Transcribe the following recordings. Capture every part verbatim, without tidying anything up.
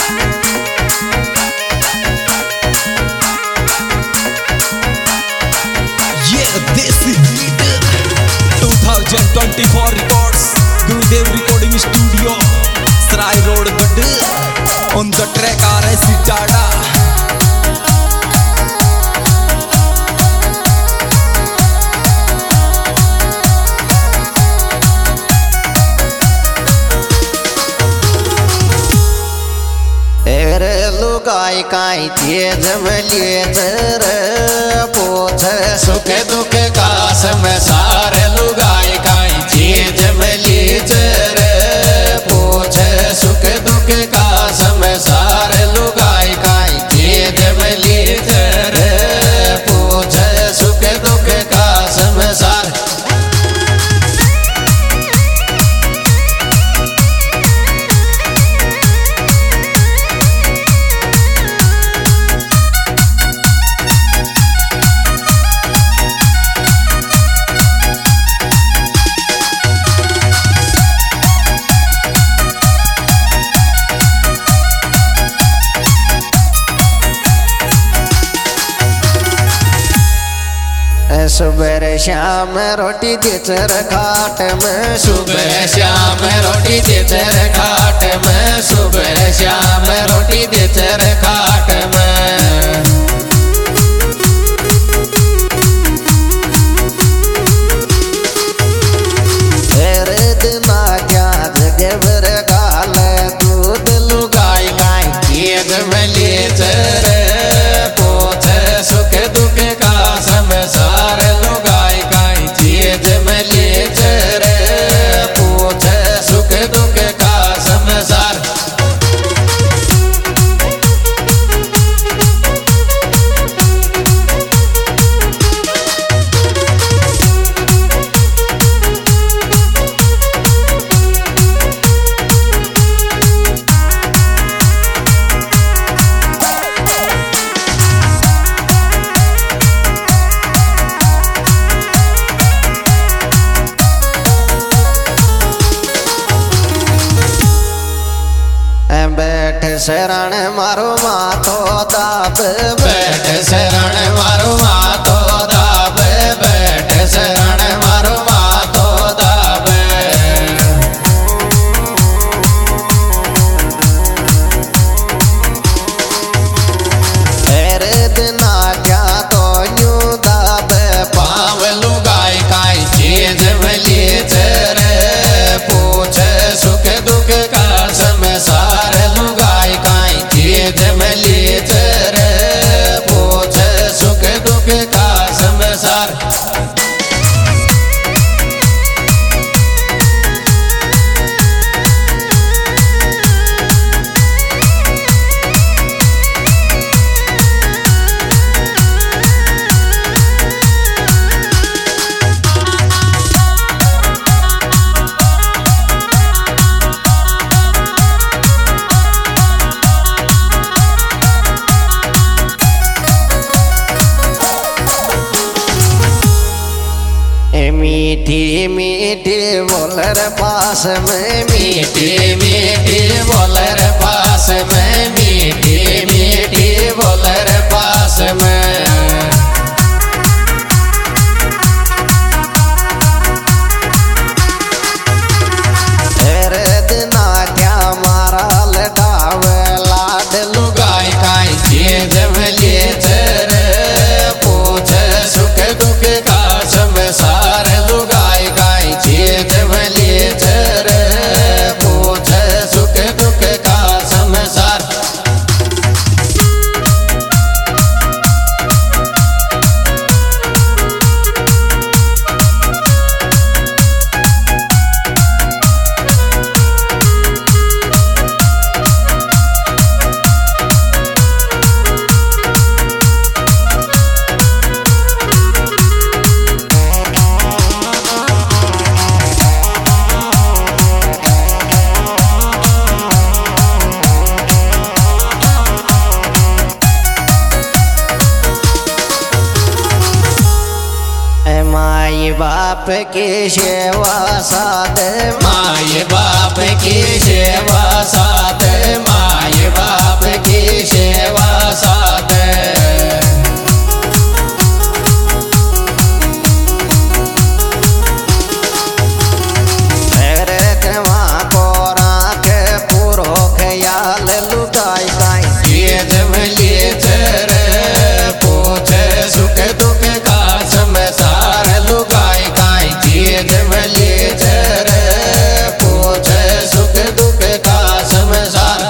twenty-four records, Gurudev recording studio, Sarai Road, Gad. On the track R S Tada. लुगाई काई तेज मलिए जर पोछ सुख दुख कास में सारे लुगाई काई तेज मलिए जर पोछ सुख दुख कास में सारे लुगाई काई तेज मलिए जर पोछ सुख दुख कास में सारे सुबह शाम रोटी देचर खाट में सुबह शाम रोटी देचर खाट में सुबह शाम रोटी देचर खाट में दिना क्या जगवर गाल दूध लुगाई गाय तेज में ले चर पोछ सुख दुख का समसार लुगाई गाय तेज में ले चर पोछ सुख दुख का समसार बैठ शरण मारो माथो दाब बैठ शरण मारो माथो दाब बैठ शरण मारो माथो दाब तेरे दिना क्या तो यूं दाब पाव लुगाई काई चीज मिली चर पूछ सुख दुख का समसार लुगाई काई चीज मिली चर पूछ सुख दुख का समसार मीठी मीठी बोलर पास में मीठी मीठी बोलर पास में मीठी मीठी बोलर पास में तेरे दिना क्या मारा लटाव लाड लुगाई काई चीज मिली चर पूछ सुख दुख का समसार लुगाई काई चीज मिली चर पूछ सुख दुख का समसार माई बाप की सेवा साथ माई बाप की सेवा साथ माई बाप याल लुगाई काई चीज मिली चर पूछे सुख दुख का समसार लुगाई काई चीज मिली चर पूछे सुख दुख का समसार।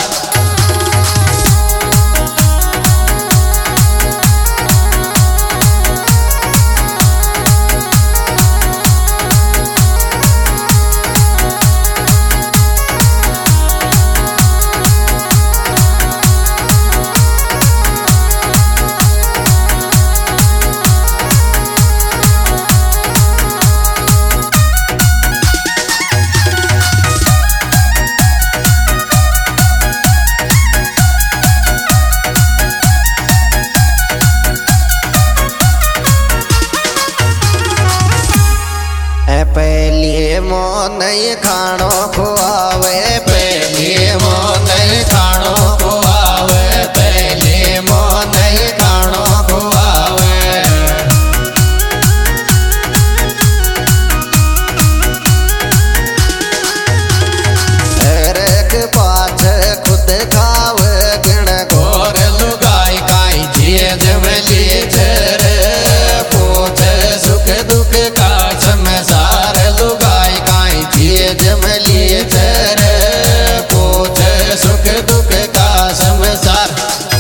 पहली मोन खाणो खुआवे पहली मोन खाणो खुआवे पहली मोन खाणो खुआवे एक पाछ खुद खावे गिण घोर लुगाई काई चीज मिली चर पूछ सुख दुख का समसार लुगाई काई चीज मिली चर पूछ सुख दुख का समसार।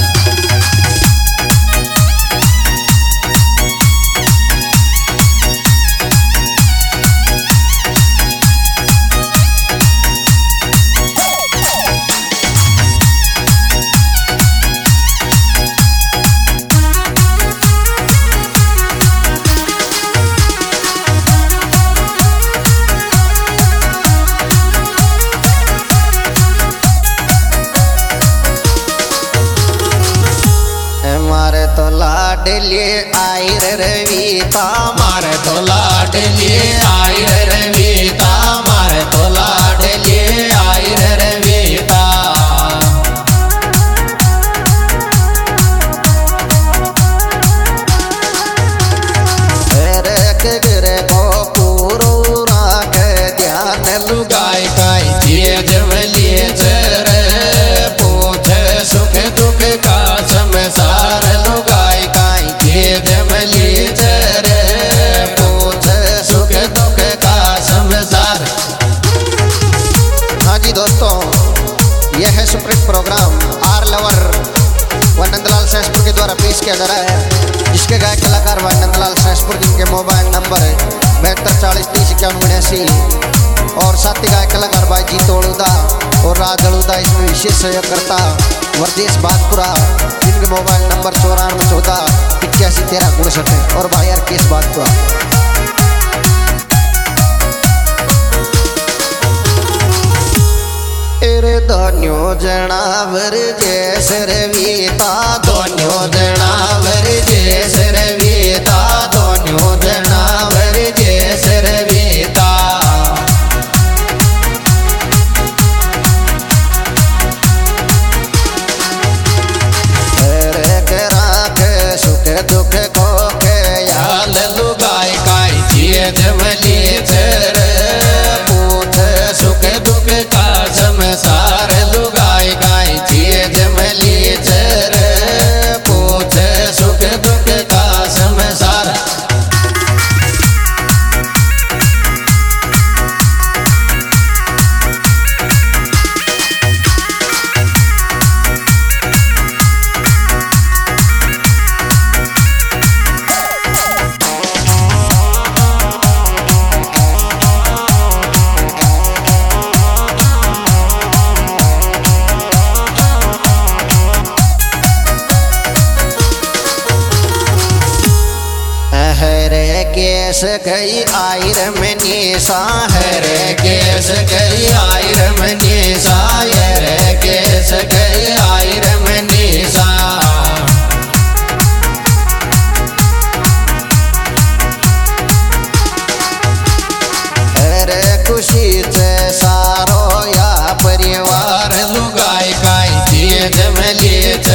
मारे तो लाडली आयर रवीता मारे तो लाडली आयर रवीता मारे तो लाडली आयर रवीता गिरे को पूरो राख ध्यान लुगाई काई चीज मिली चर पूछ सुख दुख का समसार लुगाई काई चीज मिली चर पूछ सुख दुख का समसार। हाँ जी दोस्तों, यह है सुप्रीम प्रोग्राम आर लवर व नंदलाल सहसपुर के द्वारा पेश किया जा रहा है, जिसके गायक कलाकार भाई नंदलाल सहसपुर, जिनके मोबाइल नंबर है बहत्तर चालीस तीस इक्यावन उन्यासी, और साथी गायक कलाकार भाई जीत ओड़ुदा और राज अड़ुदा। इसमें विशेष सहयोग करता वर्देश बागपुरा, जिनके मोबाइल नंबर चौरानवे चौदह इक्यासी तेरह उनसठ है, और भाई अरकेश बागपुरा। दोन्यों जनावर जैसे रवीता दोन्यों जनावर जैसे रवीता दोन्यों जनावर जैसे रवीता राख सुख दुख को ख्याल लुगाई काई चीज मिली चर पूछ सुख दुख का समसार लुगाई काई चीज मिली चर पूछ सुख दुख का समसार। केस गई आयर में निशा है केस गई आयर में निशा है केस गई आयर में निशा अरे खुशी से सारो या परिवार लुगाई काई चीज मिली